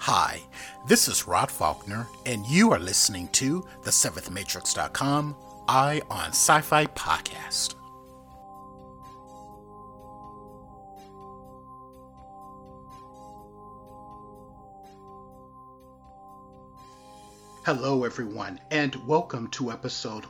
Hi, this is Rod Faulkner, and you are listening to the SeventhMatrix.com Eye on Sci-Fi podcast. Hello, everyone, and welcome to episode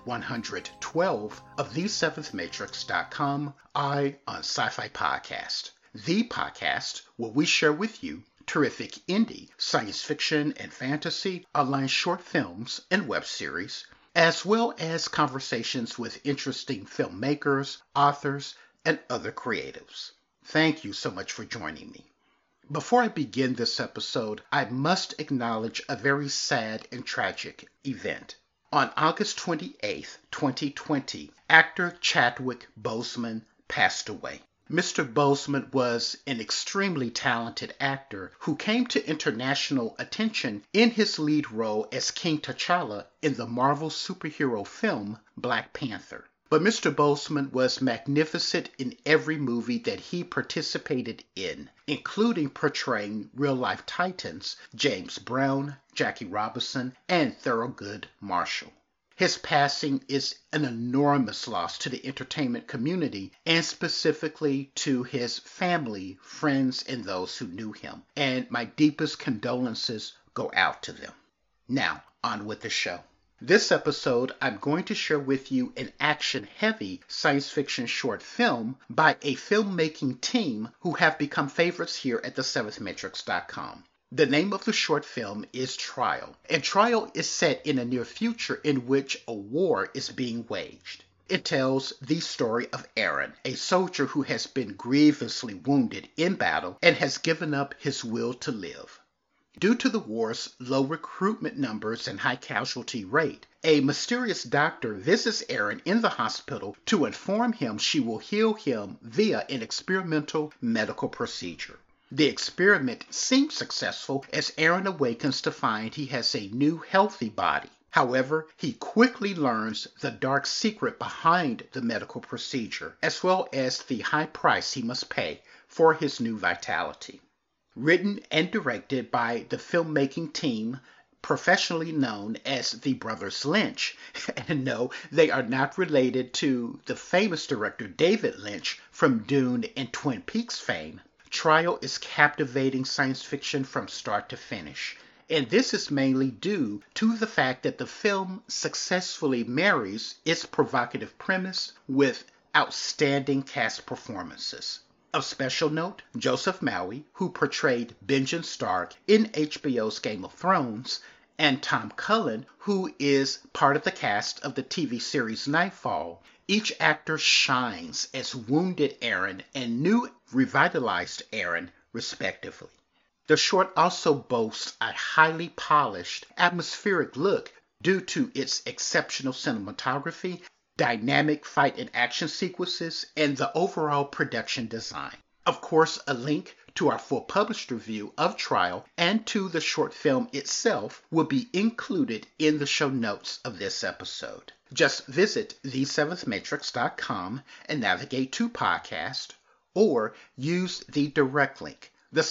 112 of the SeventhMatrix.com Eye on Sci-Fi podcast, the podcast where we share with you terrific indie, science fiction, and fantasy, online short films and web series, as well as conversations with interesting filmmakers, authors, and other creatives. Thank you so much for joining me. Before I begin this episode, I must acknowledge a very sad and tragic event. On August 28, 2020, actor Chadwick Boseman passed away. Mr. Boseman was an extremely talented actor who came to international attention in his lead role as King T'Challa in the Marvel superhero film Black Panther. But Mr. Boseman was magnificent in every movie that he participated in, including portraying real-life titans James Brown, Jackie Robinson, and Thurgood Marshall. His passing is an enormous loss to the entertainment community and specifically to his family, friends, and those who knew him. And my deepest condolences go out to them. Now, on with the show. This episode, I'm going to share with you an action-heavy science fiction short film by a filmmaking team who have become favorites here at the SeventhMatrix.com. The name of the short film is Trial, and Trial is set in a near future in which a war is being waged. It tells the story of Aaron, a soldier who has been grievously wounded in battle and has given up his will to live. Due to the war's low recruitment numbers and high casualty rate, a mysterious doctor visits Aaron in the hospital to inform him she will heal him via an experimental medical procedure. The experiment seems successful as Aaron awakens to find he has a new healthy body. However, he quickly learns the dark secret behind the medical procedure, as well as the high price he must pay for his new vitality. Written and directed by the filmmaking team professionally known as the Brothers Lynch. And no, they are not related to the famous director David Lynch from Dune and Twin Peaks fame. Trial is captivating science fiction from start to finish, and this is mainly due to the fact that the film successfully marries its provocative premise with outstanding cast performances. Of special note, Joseph Maui, who portrayed Benjen Stark in HBO's Game of Thrones, and Tom Cullen, who is part of the cast of the TV series Nightfall. Each actor shines as wounded Aaron and new revitalized Aaron, respectively. The short also boasts a highly polished, atmospheric look due to its exceptional cinematography, dynamic fight and action sequences, and the overall production design. Of course, a link to our full published review of Trial and to the short film itself will be included in the show notes of this episode. Just visit the7thmatrix.com and navigate to podcast, or use the direct link,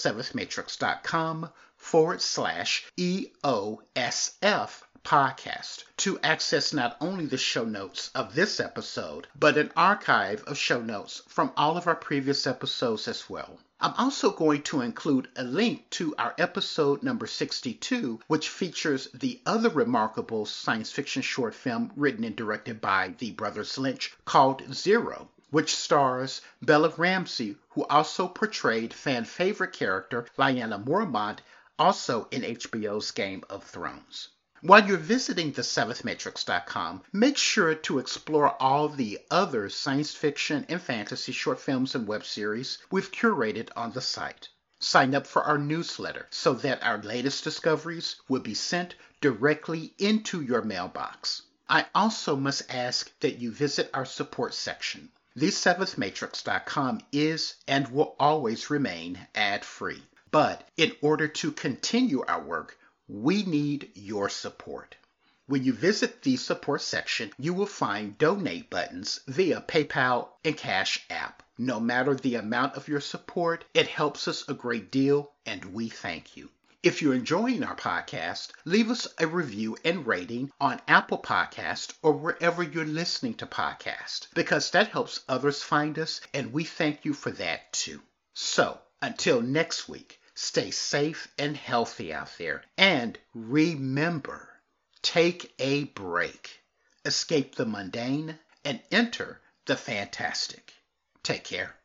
the7thmatrix.com/EOSF podcast to access not only the show notes of this episode, but an archive of show notes from all of our previous episodes as well. I'm also going to include a link to our episode number 62, which features the other remarkable science fiction short film written and directed by the Brothers Lynch called Zero, which stars Bella Ramsey, who also portrayed fan favorite character Lyanna Mormont, also in HBO's Game of Thrones. While you're visiting the SeventhMatrix.com, make sure to explore all the other science fiction and fantasy short films and web series we've curated on the site. Sign up for our newsletter so that our latest discoveries will be sent directly into your mailbox. I also must ask that you visit our support section. The7thMatrix.com is and will always remain ad-free. But in order to continue our work, we need your support. When you visit the support section, you will find donate buttons via PayPal and Cash App. No matter the amount of your support, it helps us a great deal, and we thank you. If you're enjoying our podcast, leave us a review and rating on Apple Podcast or wherever you're listening to podcasts, because that helps others find us, and we thank you for that too. So, until next week, stay safe and healthy out there, and remember, take a break, escape the mundane, and enter the fantastic. Take care.